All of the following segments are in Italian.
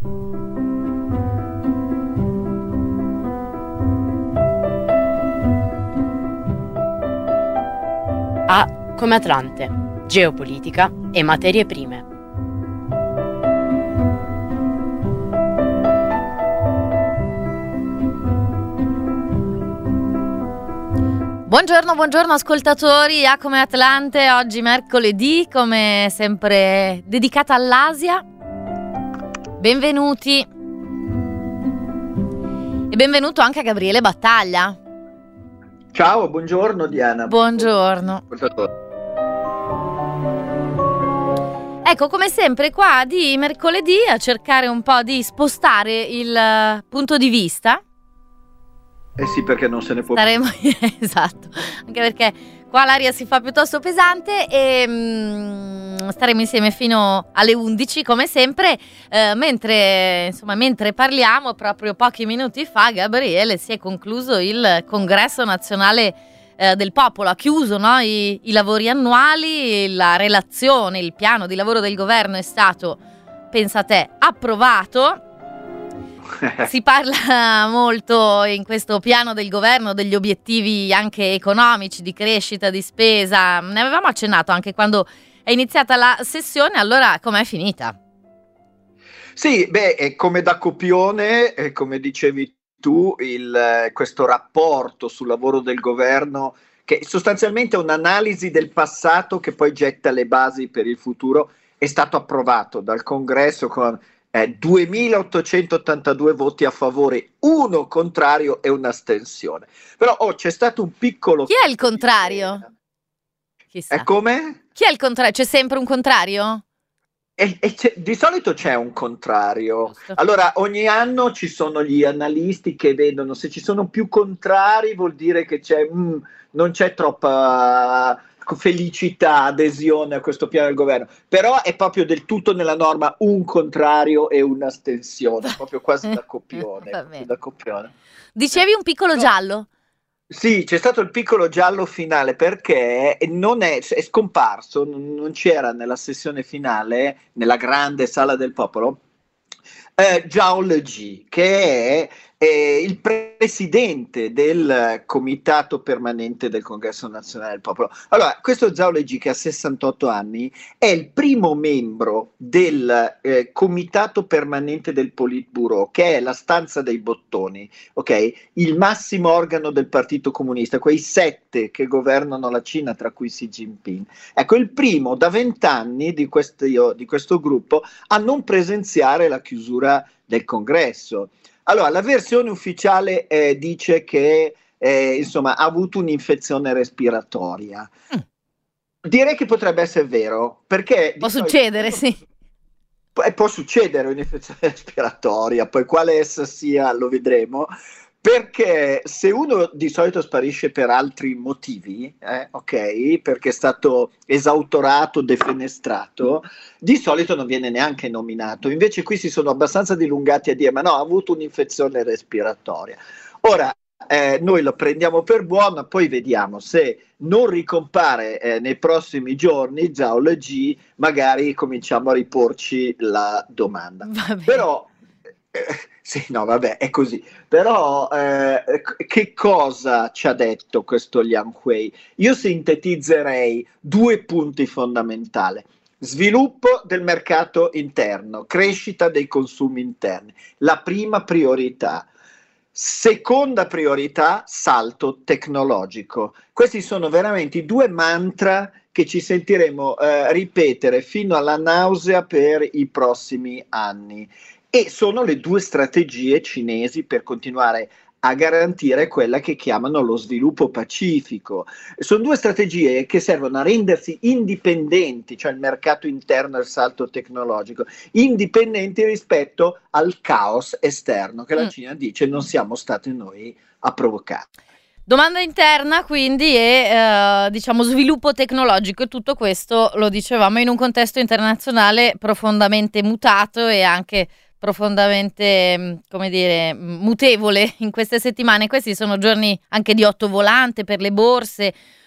A come Atlante, geopolitica e materie prime. Buongiorno ascoltatori, A come Atlante, oggi mercoledì, come sempre dedicata all'Asia. Benvenuti. E benvenuto anche a Gabriele Battaglia. Ciao, buongiorno Diana. Buongiorno. Ecco, come sempre qua di mercoledì a cercare un po' di spostare il punto di vista. Eh sì, perché non se ne può Staremo esatto, anche perché qua l'aria si fa piuttosto pesante e staremo insieme fino alle 11 come sempre, mentre parliamo, proprio pochi minuti fa, Gabriele, si è concluso il Congresso Nazionale del Popolo, ha chiuso, no, i lavori annuali, la relazione, il piano di lavoro del governo è stato, pensa te, approvato. Si parla molto in questo piano del governo degli obiettivi anche economici, di crescita, di spesa. Ne avevamo accennato anche quando è iniziata la sessione, allora com'è finita? Sì, è come da copione, come dicevi tu, questo rapporto sul lavoro del governo, che sostanzialmente è un'analisi del passato che poi getta le basi per il futuro, è stato approvato dal Congresso con 2.882 voti a favore, 1 contrario e un'astensione. Però c'è stato un piccolo... Chi è il contrario? Chissà. Come? Chi è il contrario? C'è sempre un contrario? Di solito c'è un contrario. Giusto. Allora, ogni anno ci sono gli analisti che vedono se ci sono più contrari, vuol dire che non c'è troppa felicità, adesione a questo piano del governo, però è proprio del tutto nella norma un contrario e un'astensione, proprio quasi da copione. Dicevi un piccolo giallo? Sì, c'è stato il piccolo giallo finale perché è scomparso, non c'era nella sessione finale, nella grande sala del popolo, Zhao Leji, che è il presidente del comitato permanente del Congresso Nazionale del Popolo. Allora, questo Zhao Leji, che ha 68 anni, è il primo membro del comitato permanente del Politburo, che è la stanza dei bottoni, ok? Il massimo organo del Partito Comunista, quei 7 che governano la Cina, tra cui Xi Jinping. Ecco, il primo da 20 anni di questo gruppo a non presenziare la chiusura del Congresso. Allora, la versione ufficiale dice che ha avuto un'infezione respiratoria. Direi che potrebbe essere vero, perché può succedere, sì. Può succedere un'infezione respiratoria, poi quale essa sia lo vedremo, perché se uno di solito sparisce per altri motivi, ok, perché è stato esautorato, defenestrato, di solito non viene neanche nominato. Invece qui si sono abbastanza dilungati a dire ma no, ha avuto un'infezione respiratoria. Ora, noi lo prendiamo per buono, poi vediamo se non ricompare nei prossimi giorni Zhao Leji, magari cominciamo a riporci la domanda. Però sì, no, vabbè, è così. Però che cosa ci ha detto questo Liang Hui? Io sintetizzerei 2 punti fondamentali. Sviluppo del mercato interno, crescita dei consumi interni, la prima priorità. Seconda priorità, salto tecnologico. Questi sono veramente i 2 mantra che ci sentiremo ripetere fino alla nausea per i prossimi anni. E sono le 2 strategie cinesi per continuare a garantire quella che chiamano lo sviluppo pacifico. Sono 2 strategie che servono a rendersi indipendenti, cioè il mercato interno e il salto tecnologico, indipendenti rispetto al caos esterno che la Cina dice non siamo stati noi a provocare. Domanda interna quindi e sviluppo tecnologico, e tutto questo lo dicevamo in un contesto internazionale profondamente mutato e anche profondamente, mutevole in queste settimane. Questi sono giorni anche di otto volante per le borse,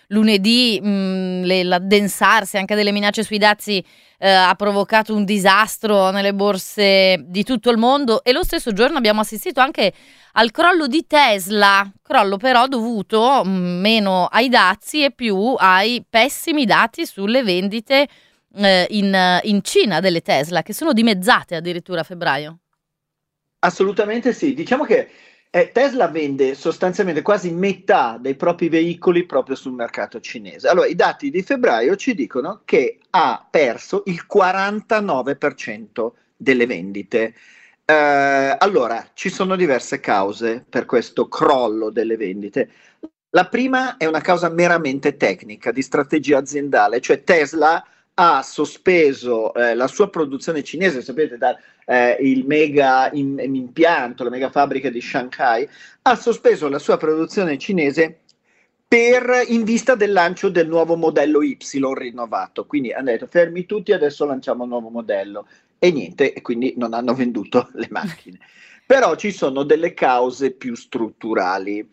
lunedì l'addensarsi anche delle minacce sui dazi ha provocato un disastro nelle borse di tutto il mondo, e lo stesso giorno abbiamo assistito anche al crollo di Tesla, crollo però dovuto meno ai dazi e più ai pessimi dati sulle vendite in Cina delle Tesla, che sono dimezzate addirittura a febbraio. Assolutamente sì, diciamo che Tesla vende sostanzialmente quasi metà dei propri veicoli proprio sul mercato cinese. Allora, i dati di febbraio ci dicono che ha perso il 49% delle vendite. Allora, ci sono diverse cause per questo crollo delle vendite. La prima è una causa meramente tecnica, di strategia aziendale, cioè Tesla ha sospeso la sua produzione cinese, sapete, il mega impianto, la mega fabbrica di Shanghai, ha sospeso la sua produzione cinese in vista del lancio del nuovo modello Y rinnovato. Quindi hanno detto fermi tutti, adesso lanciamo un nuovo modello. E niente, e quindi non hanno venduto le macchine. Però ci sono delle cause più strutturali.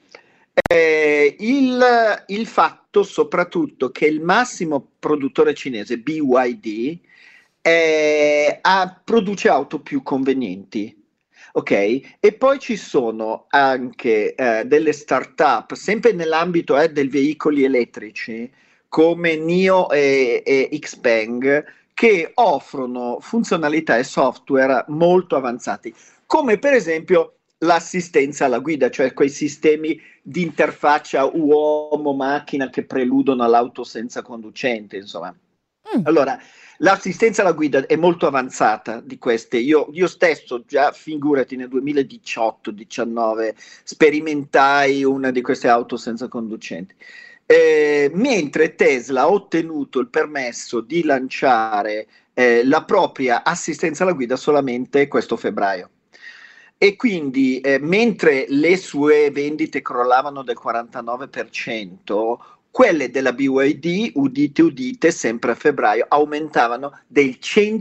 Il fatto soprattutto che il massimo produttore cinese, BYD, produce auto più convenienti, ok? E poi ci sono anche delle start-up, sempre nell'ambito dei veicoli elettrici, come NIO e Xpeng, che offrono funzionalità e software molto avanzati, come per esempio l'assistenza alla guida, cioè quei sistemi di interfaccia uomo-macchina che preludono all'auto senza conducente, insomma. Allora, l'assistenza alla guida è molto avanzata di queste. Io stesso, già figurati, nel 2018-19 sperimentai una di queste auto senza conducenti. Mentre Tesla ha ottenuto il permesso di lanciare la propria assistenza alla guida solamente questo febbraio. E quindi mentre le sue vendite crollavano del 49%, quelle della BYD, udite udite, sempre a febbraio, aumentavano del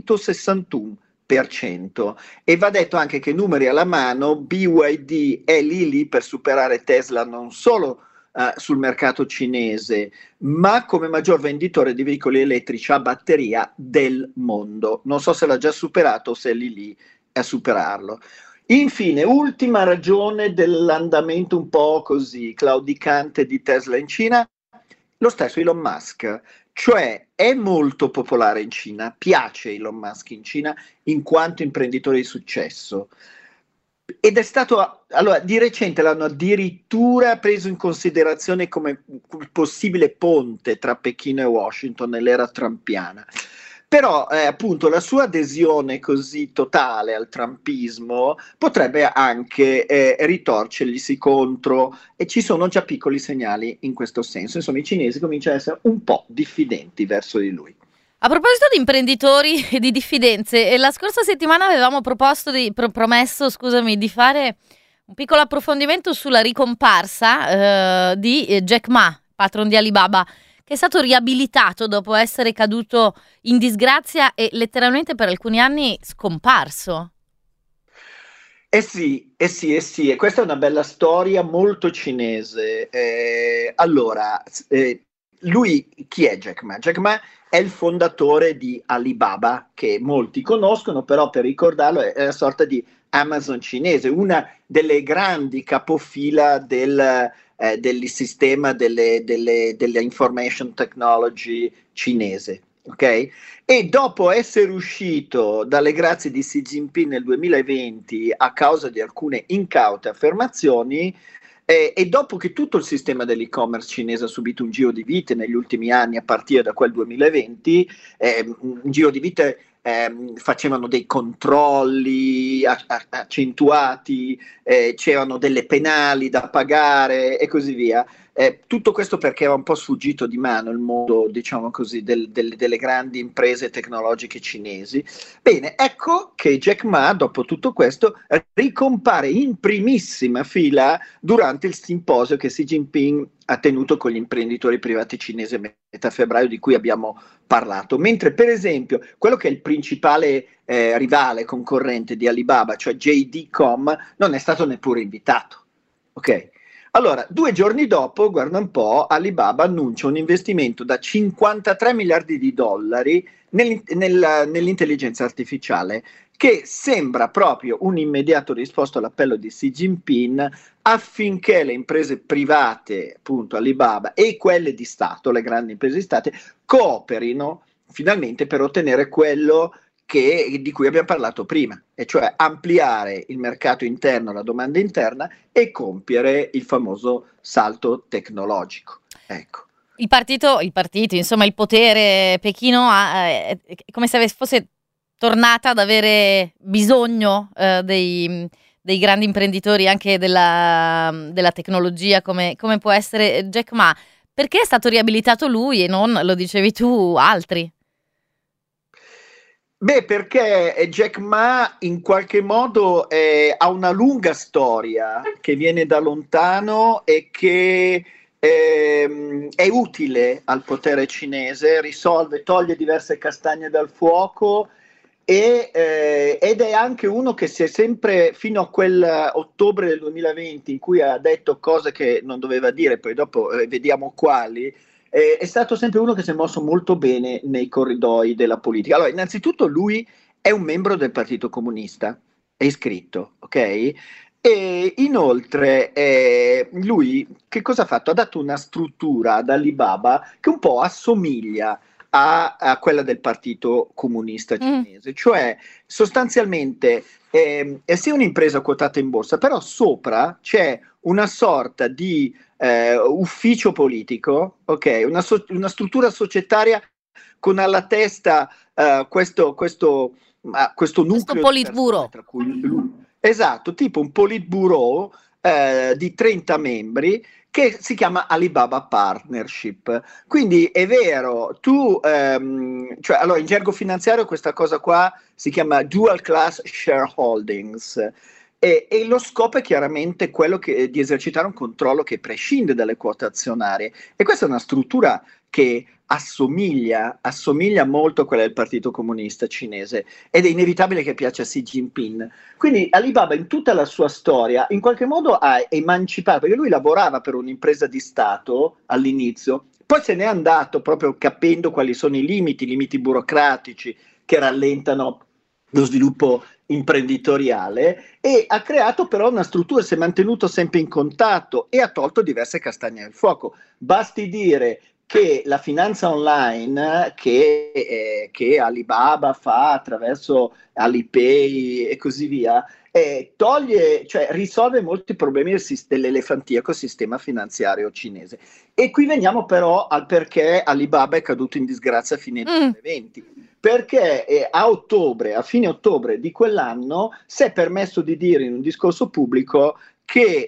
161%. E va detto anche che, numeri alla mano, BYD è lì per superare Tesla non solo sul mercato cinese, ma come maggior venditore di veicoli elettrici a batteria del mondo. Non so se l'ha già superato o se è lì a superarlo. Infine, ultima ragione dell'andamento un po' così claudicante di Tesla in Cina, lo stesso Elon Musk, cioè è molto popolare in Cina, piace Elon Musk in Cina in quanto imprenditore di successo. Ed è stato, allora, di recente l'hanno addirittura preso in considerazione come possibile ponte tra Pechino e Washington nell'era trumpiana. Però appunto la sua adesione così totale al trumpismo potrebbe anche ritorcerglisi contro, e ci sono già piccoli segnali in questo senso. Insomma, i cinesi cominciano ad essere un po' diffidenti verso di lui. A proposito di imprenditori e di diffidenze, la scorsa settimana avevamo promesso di fare un piccolo approfondimento sulla ricomparsa di Jack Ma, patron di Alibaba, che è stato riabilitato dopo essere caduto in disgrazia e letteralmente per alcuni anni scomparso. Sì, e questa è una bella storia molto cinese. Allora, lui chi è Jack Ma? Jack Ma è il fondatore di Alibaba, che molti conoscono, però per ricordarlo è una sorta di Amazon cinese, una delle grandi capofila del sistema delle information technology cinese, ok? E dopo essere uscito dalle grazie di Xi Jinping nel 2020 a causa di alcune incaute affermazioni, e dopo che tutto il sistema dell'e-commerce cinese ha subito un giro di vite negli ultimi anni, a partire da quel 2020, un giro di vite, facevano dei controlli accentuati, c'erano delle penali da pagare e così via. Tutto questo perché era un po' sfuggito di mano il mondo, diciamo così, delle grandi imprese tecnologiche cinesi. Bene, ecco che Jack Ma, dopo tutto questo, ricompare in primissima fila durante il simposio che Xi Jinping ha tenuto con gli imprenditori privati cinesi a metà febbraio, di cui abbiamo parlato. Mentre, per esempio, quello che è il principale rivale concorrente di Alibaba, cioè JD.com, non è stato neppure invitato. Ok? Allora, 2 giorni dopo, guarda un po', Alibaba annuncia un investimento da 53 miliardi di dollari nell'intelligenza artificiale, che sembra proprio un immediato risposto all'appello di Xi Jinping affinché le imprese private, appunto Alibaba, e quelle di Stato, le grandi imprese di Stato, cooperino finalmente per ottenere quello di cui abbiamo parlato prima, e cioè ampliare il mercato interno, la domanda interna, e compiere il famoso salto tecnologico. Ecco. Il partito, insomma, il potere Pechino è come se fosse tornata ad avere bisogno dei grandi imprenditori, anche della tecnologia, come può essere Jack Ma. Perché è stato riabilitato lui e non, lo dicevi tu, altri? Beh, perché Jack Ma in qualche modo ha una lunga storia che viene da lontano e che è utile al potere cinese, toglie diverse castagne dal fuoco ed è anche uno che si è sempre, fino a quel ottobre del 2020 in cui ha detto cose che non doveva dire, poi dopo vediamo quali, è stato sempre uno che si è mosso molto bene nei corridoi della politica. Allora, innanzitutto lui è un membro del Partito Comunista, è iscritto, ok? E inoltre lui che cosa ha fatto? Ha dato una struttura ad Alibaba che un po' assomiglia a quella del Partito Comunista cinese, cioè sostanzialmente è sì un'impresa quotata in borsa, però sopra c'è una sorta di ufficio politico, ok? Una struttura societaria con alla testa questo nucleo politburo. tra cui lui, esatto, tipo un politburo di 30 membri che si chiama Alibaba Partnership. Quindi è vero, cioè, allora in gergo finanziario questa cosa qua si chiama dual class shareholdings. E lo scopo è chiaramente quello di esercitare un controllo che prescinde dalle quote azionarie. E questa è una struttura che assomiglia molto a quella del Partito Comunista cinese ed è inevitabile che piaccia a Xi Jinping. Quindi Alibaba in tutta la sua storia in qualche modo ha emancipato, perché lui lavorava per un'impresa di Stato all'inizio, poi se n'è andato proprio capendo quali sono i limiti burocratici che rallentano lo sviluppo imprenditoriale, e ha creato però una struttura, si è mantenuto sempre in contatto e ha tolto diverse castagne dal fuoco. Basti dire che la finanza online che Alibaba fa attraverso Alipay e così via, cioè risolve molti problemi dell'elefantiaco sistema finanziario cinese. E qui veniamo però al perché Alibaba è caduto in disgrazia a fine 2020. Perché a fine ottobre di quell'anno si è permesso di dire in un discorso pubblico che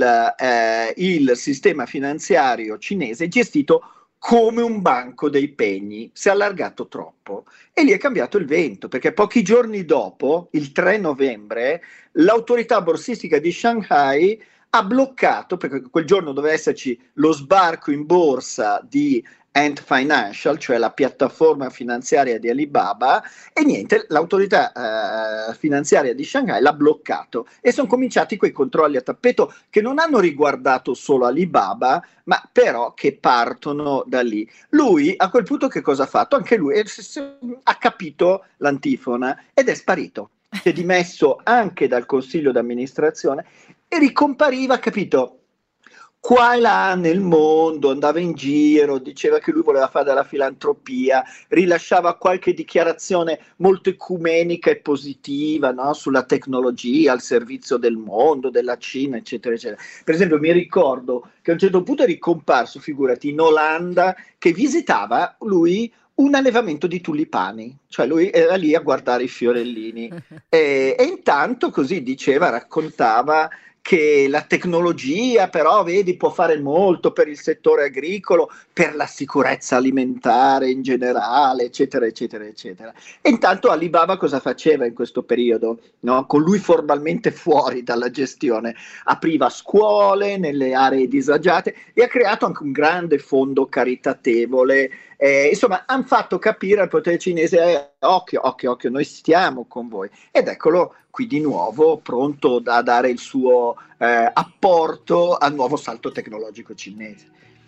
il sistema finanziario cinese è gestito come un banco dei pegni, si è allargato troppo e lì è cambiato il vento, perché pochi giorni dopo, il 3 novembre, l'autorità borsistica di Shanghai ha bloccato, perché quel giorno doveva esserci lo sbarco in borsa di Ant Financial, cioè la piattaforma finanziaria di Alibaba, e niente, l'autorità finanziaria di Shanghai l'ha bloccato e sono cominciati quei controlli a tappeto che non hanno riguardato solo Alibaba, ma però che partono da lì. Lui a quel punto che cosa ha fatto? Anche lui ha capito l'antifona ed è sparito. Si è dimesso anche dal consiglio d'amministrazione e ricompariva, capito? Qua e là nel mondo, andava in giro, diceva che lui voleva fare della filantropia, rilasciava qualche dichiarazione molto ecumenica e positiva, no? Sulla tecnologia al servizio del mondo, della Cina, eccetera, eccetera. Per esempio mi ricordo che a un certo punto è ricomparso, figurati, in Olanda, che visitava lui un allevamento di tulipani, cioè lui era lì a guardare i fiorellini e intanto così raccontava che la tecnologia però, vedi, può fare molto per il settore agricolo, per la sicurezza alimentare in generale, eccetera, eccetera, eccetera. E intanto Alibaba cosa faceva in questo periodo? No? Con lui formalmente fuori dalla gestione, apriva scuole nelle aree disagiate e ha creato anche un grande fondo caritatevole. Insomma, hanno fatto capire al potere cinese occhio, occhio, occhio, noi stiamo con voi. Ed eccolo qui di nuovo, pronto a dare il suo apporto al nuovo salto tecnologico cinese.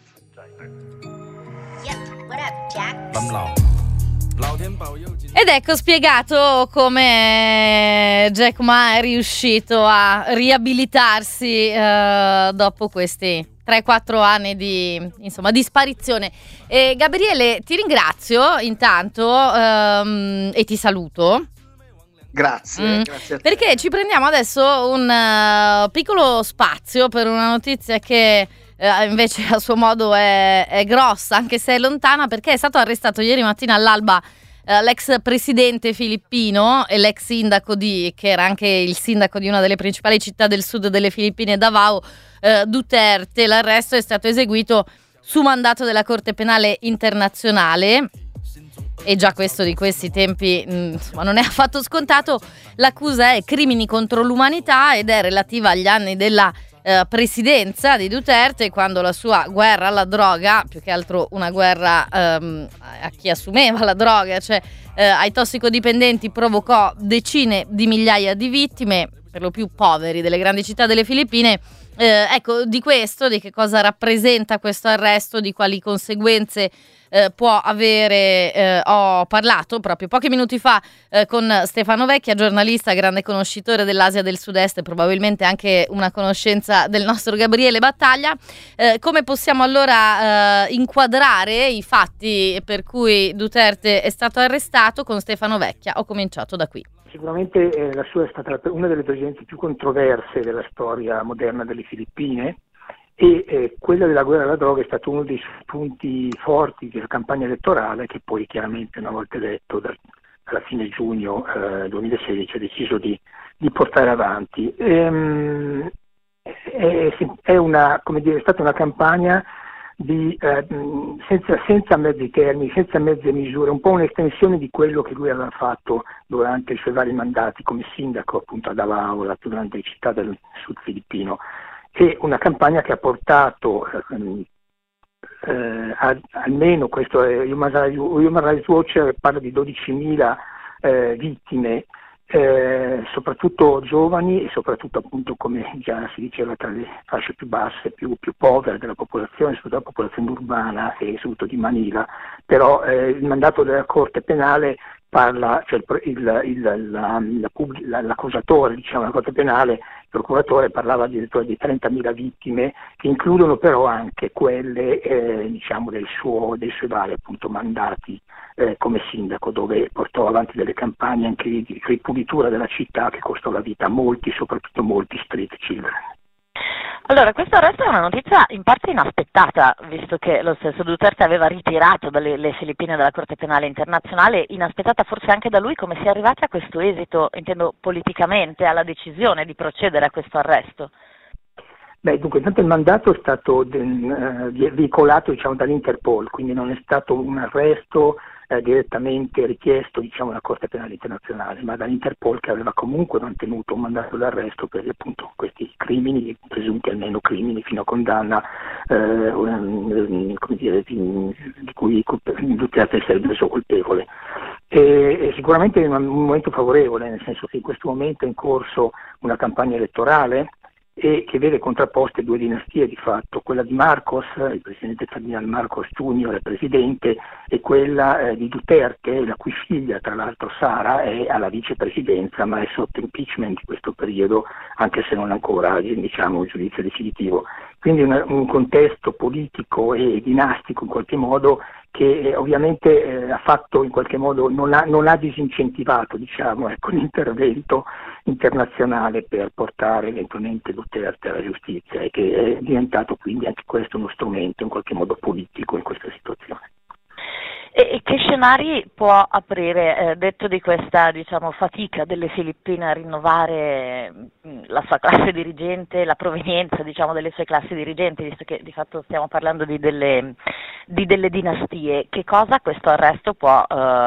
Ed ecco spiegato come Jack Ma è riuscito a riabilitarsi dopo questi 3-4 anni di sparizione. Gabriele, ti ringrazio intanto e ti saluto. Grazie, grazie a te. Perché ci prendiamo adesso un piccolo spazio per una notizia che invece a suo modo è grossa, anche se è lontana, perché è stato arrestato ieri mattina all'alba l'ex presidente filippino e l'ex sindaco che era anche il sindaco di una delle principali città del sud delle Filippine, Davao, Duterte. L'arresto è stato eseguito su mandato della Corte Penale Internazionale. E già questo di questi tempi insomma, non è affatto scontato. L'accusa è crimini contro l'umanità ed è relativa agli anni della presidenza di Duterte, quando la sua guerra alla droga, più che altro una guerra a chi assumeva la droga, cioè ai tossicodipendenti, provocò decine di migliaia di vittime, per lo più poveri, delle grandi città delle Filippine. Ecco, di questo, di che cosa rappresenta questo arresto, di quali conseguenze può avere, ho parlato proprio pochi minuti fa con Stefano Vecchia, giornalista, grande conoscitore dell'Asia del Sud-Est, probabilmente anche una conoscenza del nostro Gabriele Battaglia. Come possiamo allora inquadrare i fatti per cui Duterte è stato arrestato? Con Stefano Vecchia ho cominciato da qui. Sicuramente la sua è stata una delle presidenze più controverse della storia moderna delle Filippine, e quella della guerra alla droga è stato uno dei punti forti della campagna elettorale, che poi chiaramente, una volta eletto alla fine giugno 2016, ha deciso di portare avanti. È stata una campagna senza mezzi termini, senza mezze misure, un po' un'estensione di quello che lui aveva fatto durante i suoi vari mandati come sindaco appunto a Davao, la più grande città del sud filippino. E una campagna che ha portato almeno, questo è Human Rights Watch parla di 12.000 vittime, soprattutto giovani e soprattutto appunto, come già si diceva, tra le fasce più basse, più povere della popolazione, soprattutto la popolazione urbana e soprattutto di Manila. Però il mandato della Corte Penale parla, cioè l'accusatore, diciamo, la Corte Penale, il procuratore parlava addirittura di 30.000 vittime, che includono però anche quelle diciamo dei suoi vari appunto mandati come sindaco, dove portò avanti delle campagne anche di ripulitura della città che costò la vita a molti, soprattutto molti street children. Allora, questo arresto è una notizia in parte inaspettata, visto che lo stesso Duterte aveva ritirato le Filippine dalla Corte Penale Internazionale, inaspettata forse anche da lui. Come si è arrivati a questo esito, intendo politicamente, alla decisione di procedere a questo arresto? Beh, dunque, intanto il mandato è stato veicolato, diciamo, dall'Interpol, quindi non è stato un arresto direttamente richiesto, diciamo, alla Corte Penale Internazionale, ma dall'Interpol, che aveva comunque mantenuto un mandato d'arresto per appunto questi crimini, presunti almeno crimini fino a condanna, come dire, di cui Duterte si è reso colpevole. E sicuramente è un momento favorevole, nel senso che in questo momento è in corso una campagna elettorale e che vede contrapposte due dinastie di fatto, quella di Marcos, il presidente Ferdinand Marcos Jr. è presidente, e quella di Duterte, la cui figlia tra l'altro Sara è alla vicepresidenza, ma è sotto impeachment in questo periodo, anche se non ancora, diciamo, un giudizio definitivo. Quindi un contesto politico e dinastico in qualche modo che ovviamente ha fatto in qualche modo, non ha disincentivato, diciamo, l'intervento internazionale per portare eventualmente Duterte alla giustizia, e che è diventato quindi anche questo uno strumento in qualche modo politico in questa situazione. E che scenari può aprire, detto di questa, diciamo, fatica delle Filippine a rinnovare la sua classe dirigente, la provenienza, diciamo, delle sue classi dirigenti, visto che di fatto stiamo parlando di delle dinastie? Che cosa questo arresto può,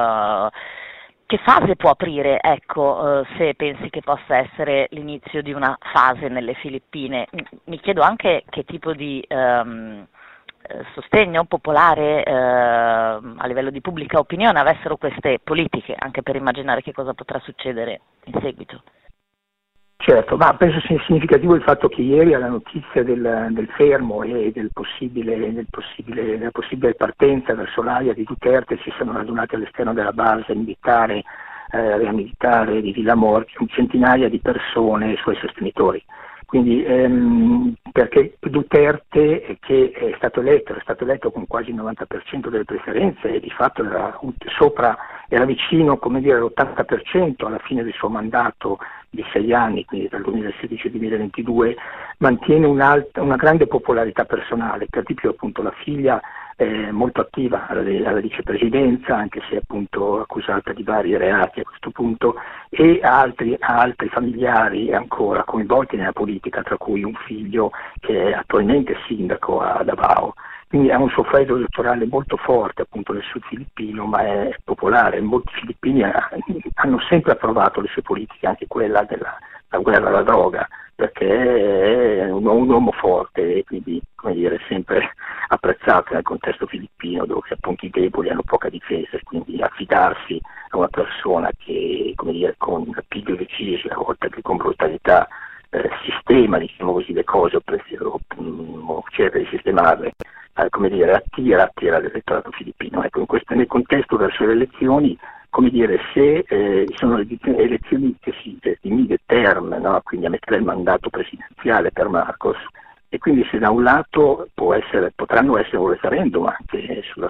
che fase può aprire, ecco, se pensi che possa essere l'inizio di una fase nelle Filippine? Mi chiedo anche che tipo di sostegno popolare a livello di pubblica opinione avessero queste politiche, anche per immaginare che cosa potrà succedere in seguito. Certo, ma penso sia significativo il fatto che ieri alla notizia del fermo e della possibile partenza verso l'area di Duterte si sono radunati all'esterno della base militare di Villamor centinaia di persone e suoi sostenitori. Quindi perché Duterte, che è stato eletto con quasi il 90% delle preferenze e di fatto era vicino, come dire, all'80% alla fine del suo mandato di 6 anni, quindi dal 2016 al 2022, mantiene una grande popolarità personale, per di più appunto la figlia molto attiva alla vicepresidenza, anche se appunto accusata di vari reati a questo punto, e ha altri familiari ancora coinvolti nella politica, tra cui un figlio che è attualmente sindaco a Davao. Quindi ha un suffragio elettorale molto forte appunto nel sud filippino, ma è popolare. Molti filippini hanno sempre approvato le sue politiche, anche quella della guerra alla droga, perché è un uomo forte e quindi, come dire, sempre apprezzato nel contesto filippino, dove appunto i deboli hanno poca difesa, quindi affidarsi a una persona che, come dire, con piglio deciso, a volte anche con brutalità, sistema, diciamo così, le cose, o cerca di sistemarle, come dire, attira l'elettorato filippino. Ecco, nel contesto verso le elezioni, come dire, se sono elezioni di mid term, no? Quindi a mettere il mandato presidenziale per Marcos, e quindi se da un lato potranno essere un referendum anche sul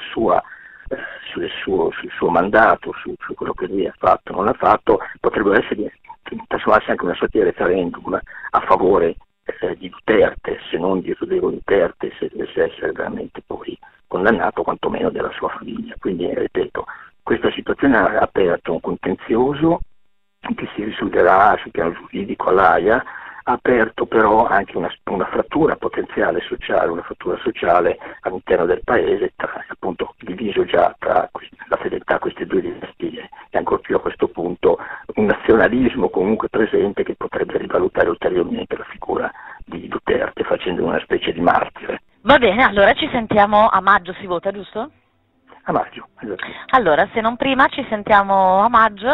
suo mandato, su quello che lui ha fatto, non ha fatto, potrebbero trasformarsi anche una sorta di referendum a favore di Duterte, se non di Rodrigo Duterte, se dovesse essere veramente poi condannato, quantomeno della sua famiglia. Quindi, ripeto, questa situazione ha aperto un contenzioso che si risolverà sul piano giuridico all'Aia, ha aperto però anche una frattura potenziale sociale, una frattura sociale all'interno del paese, appunto diviso già tra la fedeltà a queste due dinastie, e ancor più a questo punto un nazionalismo comunque presente che potrebbe rivalutare ulteriormente la figura di Duterte, facendo una specie di martire. Va bene, allora ci sentiamo a maggio, si vota, giusto? A maggio, esatto. Allora, se non prima, ci sentiamo a maggio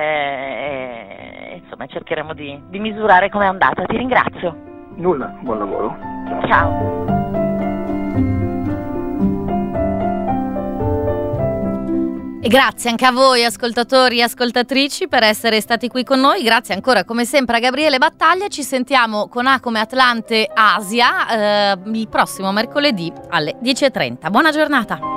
e insomma cercheremo di misurare com'è andata. Ti ringrazio. Nulla, buon lavoro. Ciao. E grazie anche a voi ascoltatori e ascoltatrici per essere stati qui con noi. Grazie ancora come sempre a Gabriele Battaglia. Ci sentiamo con A come Atlante Asia il prossimo mercoledì alle 10:30. Buona giornata.